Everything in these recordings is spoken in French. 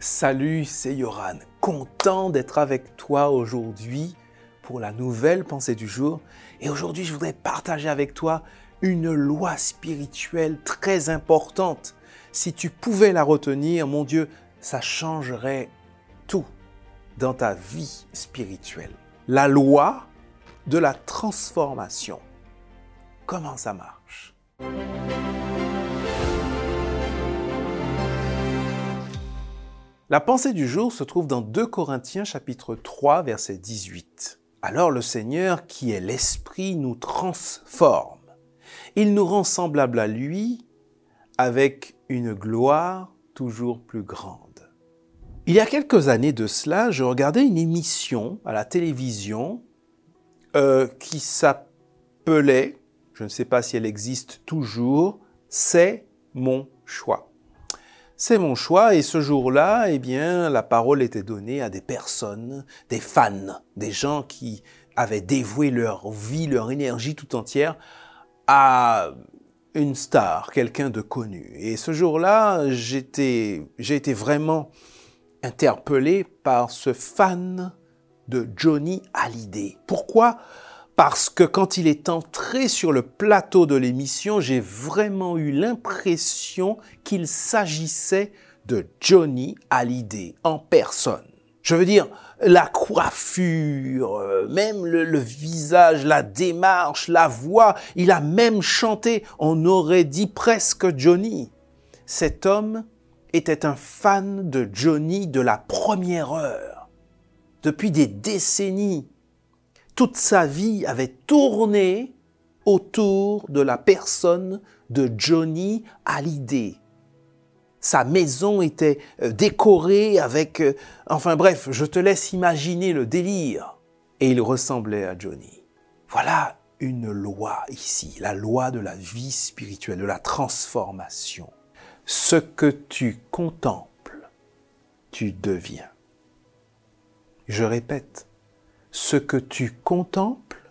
Salut, c'est Yoran, content d'être avec toi aujourd'hui pour la nouvelle pensée du jour. Et aujourd'hui, je voudrais partager avec toi une loi spirituelle très importante. Si tu pouvais la retenir, mon Dieu, ça changerait tout dans ta vie spirituelle. La loi de la transformation. Comment ça marche? La pensée du jour se trouve dans 2 Corinthiens chapitre 3 verset 18. Alors le Seigneur qui est l'Esprit nous transforme. Il nous rend semblables à lui avec une gloire toujours plus grande. Il y a quelques années de cela, je regardais une émission à la télévision qui s'appelait, je ne sais pas si elle existe toujours, C'est mon choix. C'est mon choix et ce jour-là, eh bien, la parole était donnée à des personnes, des fans, des gens qui avaient dévoué leur vie, leur énergie tout entière à une star, quelqu'un de connu. Et ce jour-là, j'ai été vraiment interpellé par ce fan de Johnny Hallyday. Pourquoi ? Parce que quand il est entré sur le plateau de l'émission, j'ai vraiment eu l'impression qu'il s'agissait de Johnny Hallyday en personne. Je veux dire, la coiffure, même le visage, la démarche, la voix, il a même chanté, on aurait dit presque Johnny. Cet homme était un fan de Johnny de la première heure. Depuis des décennies, toute sa vie avait tourné autour de la personne de Johnny Hallyday. Sa maison était décorée avec... enfin bref, je te laisse imaginer le délire. Et il ressemblait à Johnny. Voilà une loi ici, la loi de la vie spirituelle, de la transformation. Ce que tu contemples, tu deviens. Je répète. Ce que tu contemples,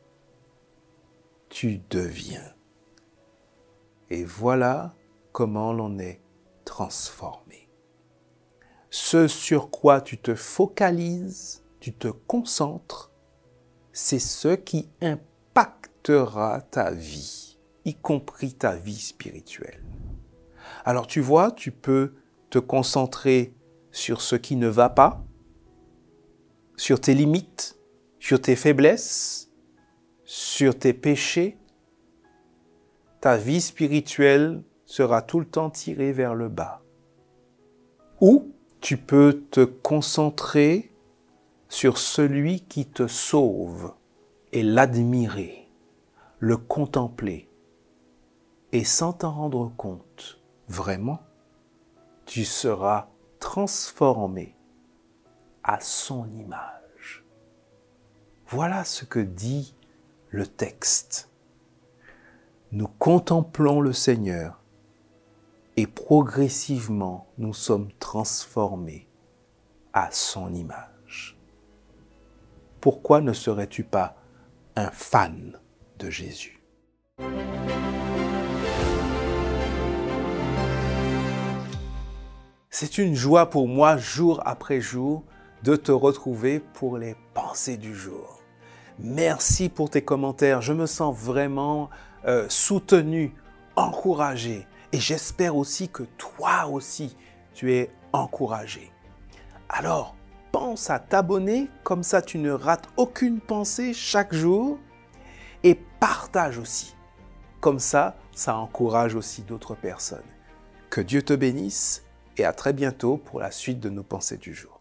tu deviens. Et voilà comment l'on est transformé. Ce sur quoi tu te focalises, tu te concentres, c'est ce qui impactera ta vie, y compris ta vie spirituelle. Alors tu vois, tu peux te concentrer sur ce qui ne va pas, sur tes limites, sur tes faiblesses, sur tes péchés. Ta vie spirituelle sera tout le temps tirée vers le bas. Ou tu peux te concentrer sur celui qui te sauve et l'admirer, le contempler. Et sans t'en rendre compte, vraiment, tu seras transformé à son image. Voilà ce que dit le texte. Nous contemplons le Seigneur et progressivement nous sommes transformés à son image. Pourquoi ne serais-tu pas un fan de Jésus ? C'est une joie pour moi, jour après jour, de te retrouver pour les pensées du jour. Merci pour tes commentaires. Je me sens vraiment soutenu, encouragé. Et j'espère aussi que toi aussi, tu es encouragé. Alors, pense à t'abonner, comme ça tu ne rates aucune pensée chaque jour. Et partage aussi. Comme ça, ça encourage aussi d'autres personnes. Que Dieu te bénisse et à très bientôt pour la suite de nos pensées du jour.